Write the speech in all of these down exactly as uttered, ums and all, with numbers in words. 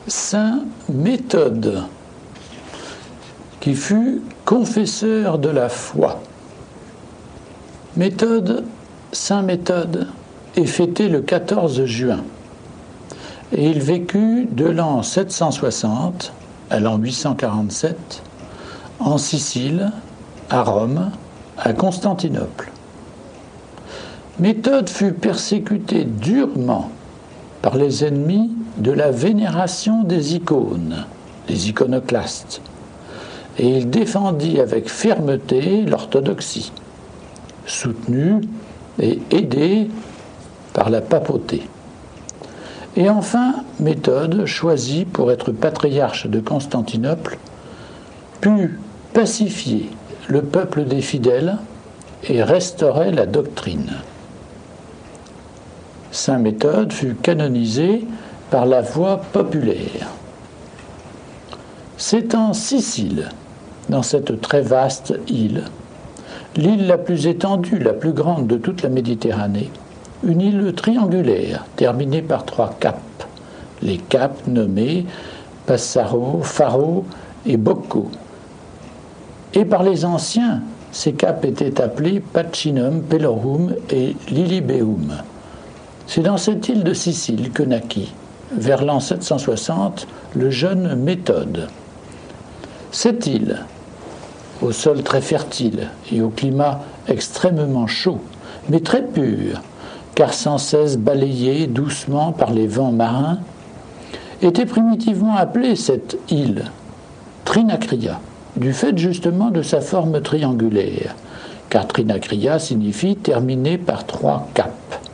Saint Méthode, qui fut confesseur de la foi. Méthode, Saint Méthode, est fêté le quatorze juin, et il vécut de l'an sept cent soixante à l'an huit cent quarante-sept en Sicile, à Rome, à Constantinople. Méthode fut persécuté durement par les ennemis de la vénération des icônes, les iconoclastes, et il défendit avec fermeté l'orthodoxie, soutenu et aidé par la papauté. Et enfin, Méthode, choisi pour être patriarche de Constantinople, put pacifier le peuple des fidèles et restaurer la doctrine. Saint Méthode fut canonisé par la voie populaire. C'est en Sicile, dans cette très vaste île, l'île la plus étendue, la plus grande de toute la Méditerranée, une île triangulaire terminée par trois caps, les caps nommés Passaro, Faro et Bocco. Et par les anciens, ces caps étaient appelés Pacinum, Pelorum et Lilybaeum. C'est dans cette île de Sicile que naquit, vers l'an sept cent soixante, le jeune Méthode. Cette île, au sol très fertile et au climat extrêmement chaud, mais très pur, car sans cesse balayée doucement par les vents marins, était primitivement appelée cette île Trinacria, du fait justement de sa forme triangulaire, car Trinacria signifie terminé par trois caps.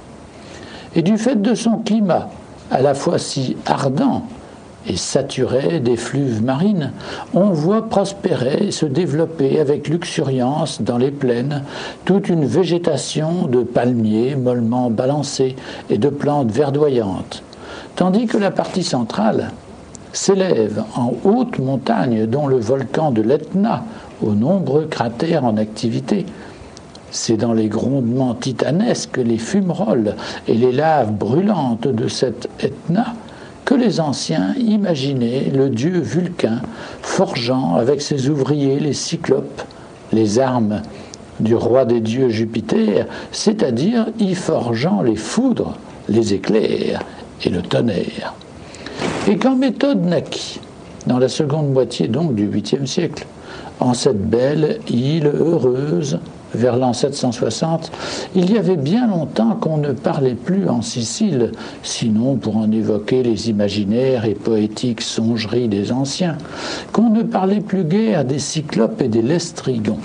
Et du fait de son climat, à la fois si ardent et saturé d'effluves marines, on voit prospérer et se développer avec luxuriance dans les plaines toute une végétation de palmiers mollement balancés et de plantes verdoyantes, tandis que la partie centrale s'élève en haute montagne dont le volcan de l'Etna, aux nombreux cratères en activité. C'est dans les grondements titanesques, les fumerolles et les laves brûlantes de cet Etna que les anciens imaginaient le dieu Vulcain forgeant avec ses ouvriers les cyclopes, les armes du roi des dieux Jupiter, c'est-à-dire y forgeant les foudres, les éclairs et le tonnerre. Et quand Méthode naquit, dans la seconde moitié donc du huitième siècle, en cette belle île heureuse, vers l'an sept cent soixante, il y avait bien longtemps qu'on ne parlait plus en Sicile, sinon pour en évoquer les imaginaires et poétiques songeries des anciens, qu'on ne parlait plus guère des cyclopes et des lestrigons.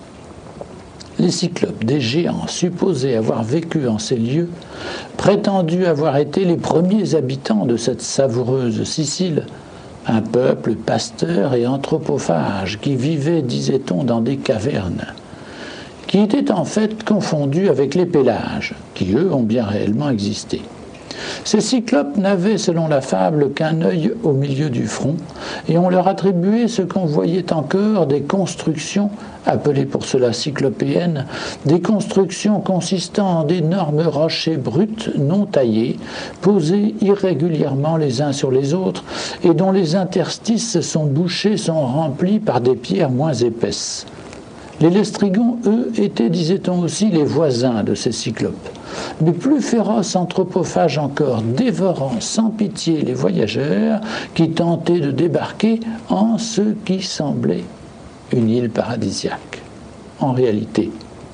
Les cyclopes, des géants supposés avoir vécu en ces lieux, prétendus avoir été les premiers habitants de cette savoureuse Sicile, un peuple pasteur et anthropophage qui vivait, disait-on, dans des cavernes, qui étaient en fait confondus avec les Pélages, qui eux ont bien réellement existé. Ces cyclopes n'avaient, selon la fable, qu'un œil au milieu du front, et on leur attribuait ce qu'on voyait encore des constructions, appelées pour cela cyclopéennes, des constructions consistant en d'énormes rochers bruts non taillés, posés irrégulièrement les uns sur les autres, et dont les interstices sont bouchés, sont remplis par des pierres moins épaisses. Les lestrigons, eux, étaient, disait-on aussi, les voisins de ces cyclopes, mais plus féroces anthropophages encore, dévorant sans pitié les voyageurs qui tentaient de débarquer en ce qui semblait une île paradisiaque. En réalité,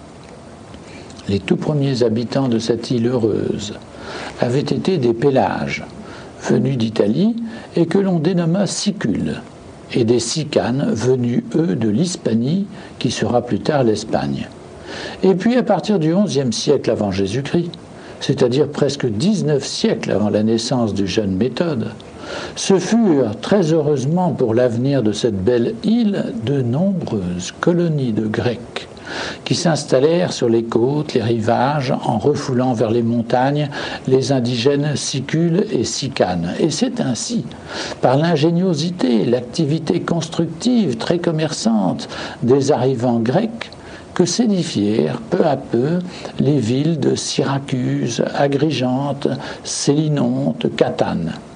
les tout premiers habitants de cette île heureuse avaient été des Pélages, venus d'Italie et que l'on dénomma Sicules, et des Sicanes venus, eux, de l'Hispanie, qui sera plus tard l'Espagne. Et puis, à partir du onzième siècle avant Jésus-Christ, c'est-à-dire presque dix-neuf siècles avant la naissance du jeune Méthode, ce furent, très heureusement pour l'avenir de cette belle île, de nombreuses colonies de Grecs qui s'installèrent sur les côtes, les rivages, en refoulant vers les montagnes les indigènes Sicules et Sicanes. Et c'est ainsi, par l'ingéniosité et l'activité constructive très commerçante des arrivants grecs, que s'édifièrent peu à peu les villes de Syracuse, Agrigente, Sélinonte, Catane.